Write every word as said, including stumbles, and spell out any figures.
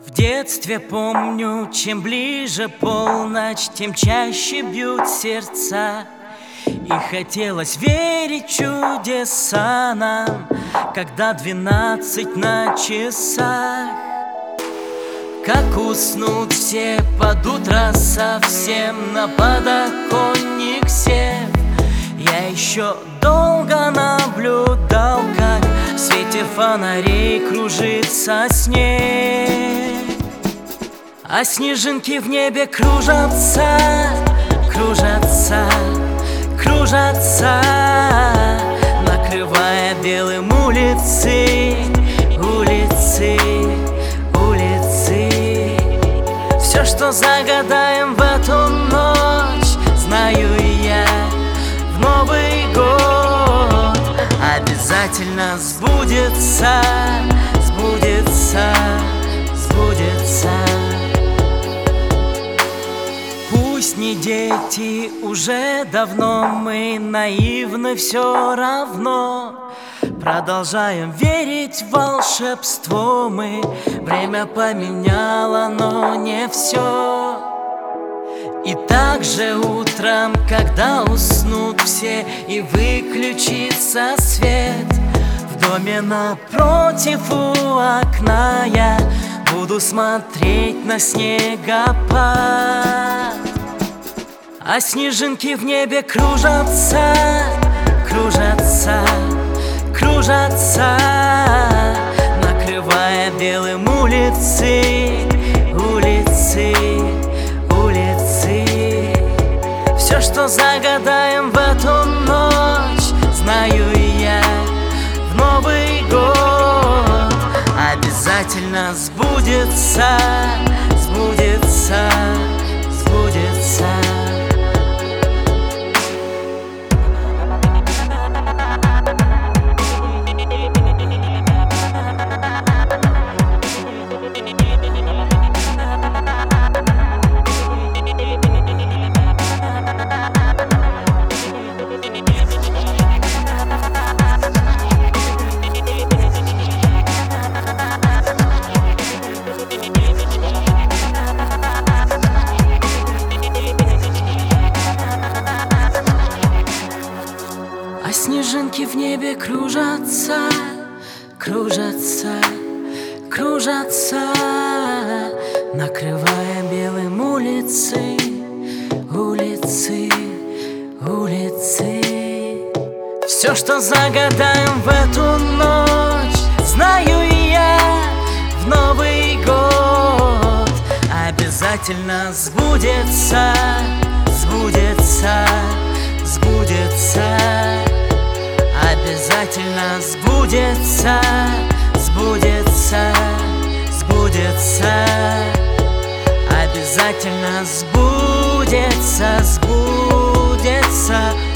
В детстве помню, чем ближе полночь, тем чаще бьют сердца. И хотелось верить в чудеса нам, когда двенадцать на часах. Как уснут все под утро совсем, на подоконник сев, я еще долго наблюдал, как в свете фонарей кружится снег. А снежинки в небе кружатся, кружатся, кружатся, накрывая белым улицы, улицы, улицы. Все, что загадаем в эту ночь, знаю я, в Новый год обязательно сбудется, сбудется, сбудется. Пусть не дети, уже давно мы наивны, все равно продолжаем верить в волшебство мы. Время поменяло, но не все. И также утром, когда уснут все и выключится свет, в доме напротив у окна я буду смотреть на снегопад. А снежинки в небе кружатся, кружатся, кружатся, накрывая белым улицы, улицы, улицы. Все, что загадаем в эту ночь, знаю я, в Новый год обязательно сбудется, сбудется, сбудется. А снежинки в небе кружатся, кружатся, кружатся, накрывая белым улицы, улицы, улицы. Все, что загадаем в эту ночь, знаю я, в Новый год обязательно сбудется, сбудется, сбудется. Обязательно сбудется, сбудется, сбудется. Обязательно сбудется, сбудется.